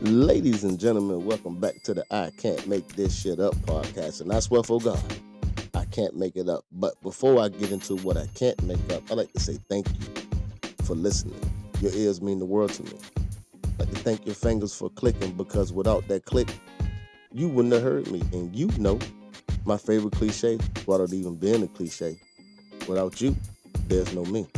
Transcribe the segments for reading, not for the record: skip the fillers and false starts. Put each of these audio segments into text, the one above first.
Ladies and gentlemen, welcome back to the I Can't Make This Shit Up podcast. And I swear for God, I can't make it up. But before I get into what I can't make up, I'd like to say thank you for listening. Your ears mean the world to me. I'd like to thank your fingers for clicking because without that click, you wouldn't have heard me. And you know my favorite cliche, without even being a cliche, without you, there's no me.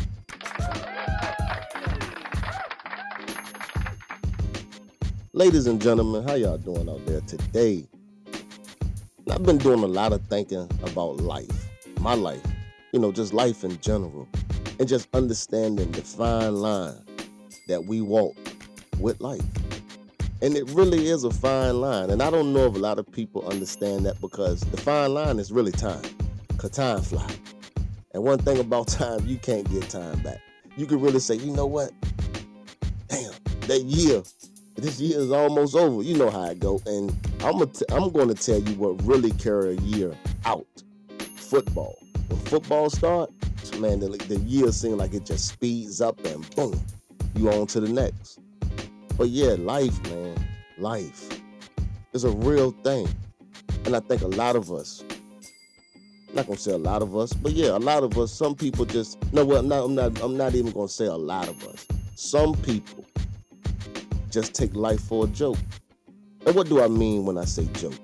Ladies and gentlemen, how y'all doing out there today? I've been doing a lot of thinking about life, my life, just life in general, and just understanding the fine line that we walk with life. And it really is a fine line. And I don't know if a lot of people understand that because the fine line is really time, because time flies. And one thing about time, you can't get time back. You can really say, you know what? Damn, this year is almost over. You know how it go. And I'm going to tell you what really carry a year out. Football. When football starts, man, the year seems like it just speeds up and boom, you on to the next. But yeah, life, man, life is a real thing. And I think a lot of us, I'm not gonna say a lot of us, but yeah, a lot of us, some people just, no, well, I'm not even gonna say a lot of us. Some people just take life for a joke. And what do I mean when I say joke?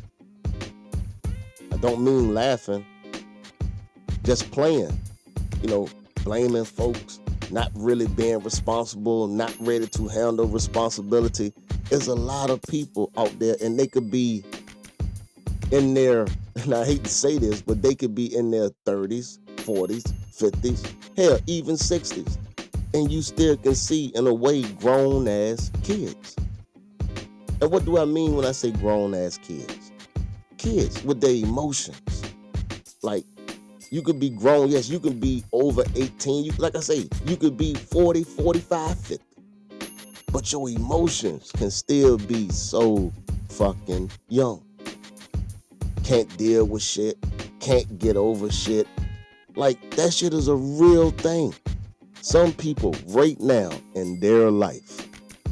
I don't mean laughing, just playing, blaming folks, not really being responsible, not ready to handle responsibility. There's a lot of people out there and they could be in their, and I hate to say this, but they could be in their 30s, 40s, 50s, hell, even 60s. And you still can see, in a way, grown-ass kids. And what do I mean when I say grown-ass kids? Kids with their emotions. Like, you could be grown, yes, you can be over 18. Like I say, you could be 40, 45, 50. But your emotions can still be so fucking young. Can't deal with shit. Can't get over shit. Like, that shit is a real thing. Some people right now in their life,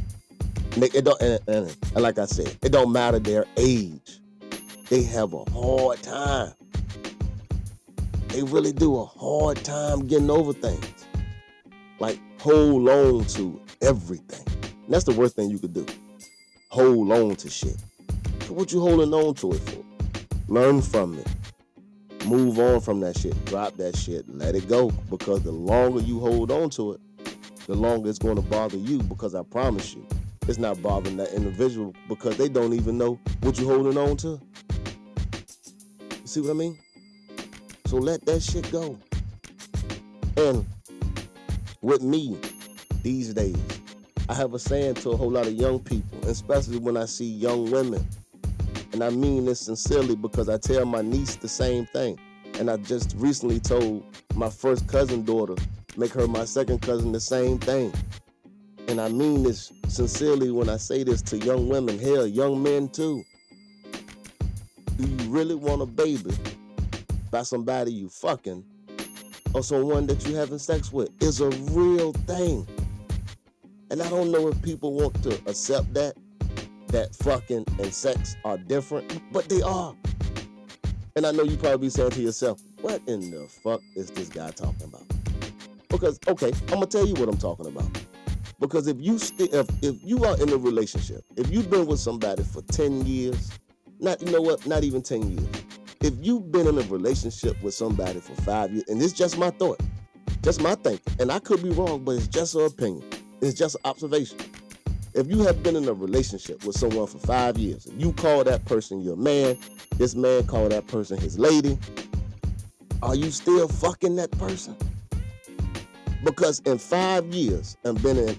and like I said, it don't matter their age. They have a hard time. They really do a hard time getting over things. Like, hold on to everything. And that's the worst thing you could do. Hold on to shit. So what you holding on to it for? Learn from it. Move on from that shit. Drop that shit. Let it go. Because the longer you hold on to it, the longer it's going to bother you. Because I promise you, it's not bothering that individual because they don't even know what you're holding on to. You see what I mean? So let that shit go. And with me these days, I have a saying to a whole lot of young people, especially when I see young women. And I mean this sincerely because I tell my niece the same thing. And I just recently told my first cousin daughter, make her my second cousin, the same thing. And I mean this sincerely when I say this to young women, hell, young men too. Do you really want a baby by somebody you fucking or someone that you having sex with? Is a real thing. And I don't know if people want to accept that fucking and sex are different, but they are. And I know you probably be saying to yourself, what in the fuck is this guy talking about? Because, okay, I'm gonna tell you what I'm talking about. Because if you are in a relationship, if you've been with somebody for 10 years, not even 10 years. If you've been in a relationship with somebody for 5 years, and it's just my thought, just my thinking, and I could be wrong, but it's just an opinion. It's just an observation. If you have been in a relationship with someone for 5 years, and you call that person your man, this man call that person his lady, are you still fucking that person? Because in 5 years, in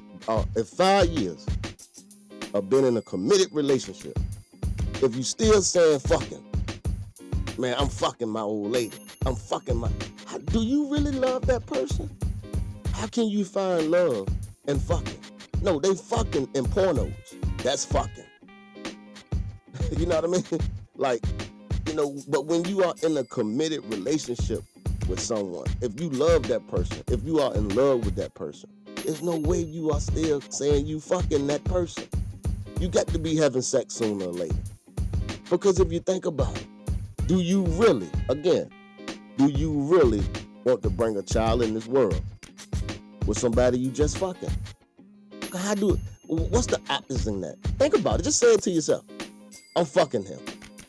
5 years of being in a committed relationship, if you still saying fucking, man, I'm fucking my old lady, do you really love that person? How can you find love in fucking? No, they fucking in pornos. That's fucking. You know what I mean? Like, but when you are in a committed relationship with someone, if you love that person, if you are in love with that person, there's no way you are still saying you fucking that person. you got to be having sex sooner or later. Because if you think about it, do you really want to bring a child in this world with somebody you just fucking? What's the opposite in that? Think about it. Just say it to yourself. I'm fucking him.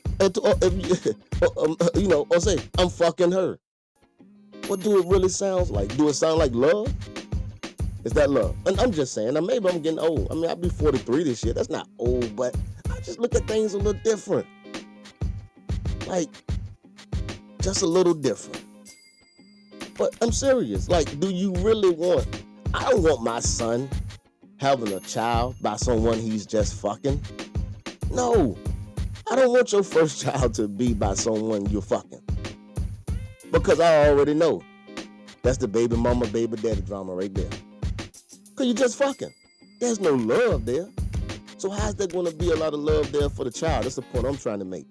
Or say, I'm fucking her. What do it really sound like? Do it sound like love? Is that love? And I'm just saying, maybe I'm getting old. I mean, I'll be 43 this year. That's not old, but I just look at things a little different. Like, just a little different. But I'm serious. Like, do you really want... I don't want my son having a child by someone he's just fucking. No. I don't want your first child to be by someone you're fucking. Because I already know that's the baby mama, baby daddy drama right there. Because you're just fucking. There's no love there. So how's there going to be a lot of love there for the child? That's the point I'm trying to make.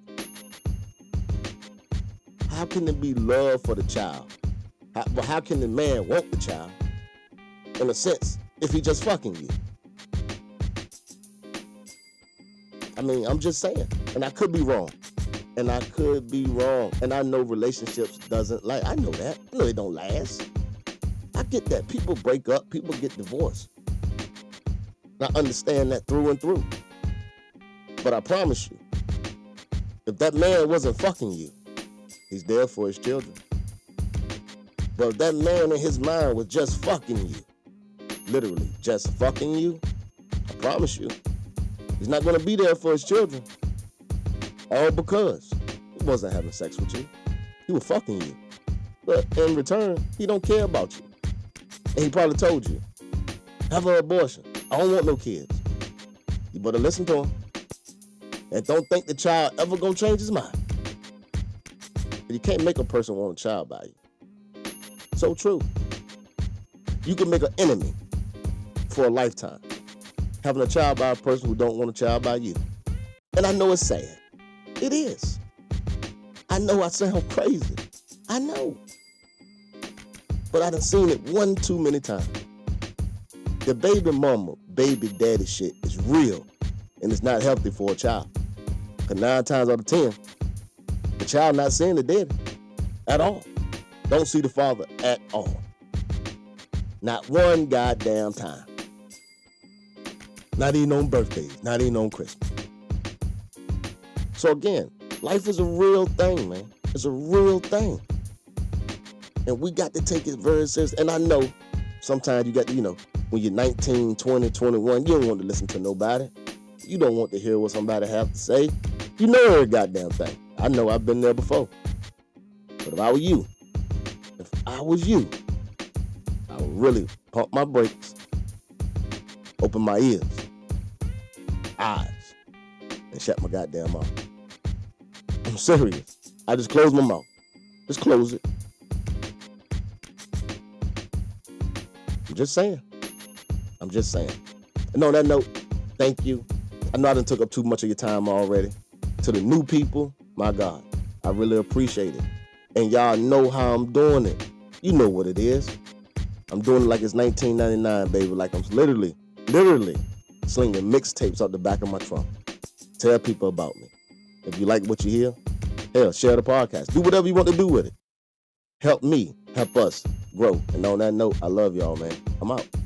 How can there be love for the child? How can the man want the child? In a sense, if he just fucking you. I mean, I'm just saying. And I could be wrong. And I know relationships doesn't last. I know that. I know they don't last. I get that. People break up. People get divorced. I understand that through and through. But I promise you, if that man wasn't fucking you, he's there for his children. But if that man in his mind was just fucking you, literally just fucking you, I promise you, he's not going to be there for his children. All because he wasn't having sex with you. He was fucking you. But in return, he don't care about you. And he probably told you, have an abortion. I don't want no kids. You better listen to him. And don't think the child ever gonna change his mind. You can't make a person want a child by you. So true. You can make an enemy for a lifetime. Having a child by a person who don't want a child by you. And I know it's sad. It is. I know I sound crazy. I know. But I done seen it one too many times. The baby mama, baby daddy shit is real. And it's not healthy for a child. Because 9 times out of 10, the child not seeing the daddy at all. Don't see the father at all. Not one goddamn time. Not even on birthdays. Not even on Christmas. So again, life is a real thing, man. It's a real thing. And we got to take it very serious. And I know sometimes you got to, when you're 19, 20, 21, you don't want to listen to nobody. You don't want to hear what somebody have to say. You know every goddamn thing. I know I've been there before. But if I were you, I would really pump my brakes, open my ears, eyes, and shut my goddamn mouth. I'm serious. I just close my mouth. Just close it. I'm just saying. And on that note, thank you. I know I done took up too much of your time already. To the new people, my God, I really appreciate it. And y'all know how I'm doing it. You know what it is. I'm doing it like it's 1999, baby. Like I'm literally slinging mixtapes out the back of my trunk. Tell people about me. If you like what you hear, hell, share the podcast. Do whatever you want to do with it. Help me, help us grow. And on that note, I love y'all, man. I'm out.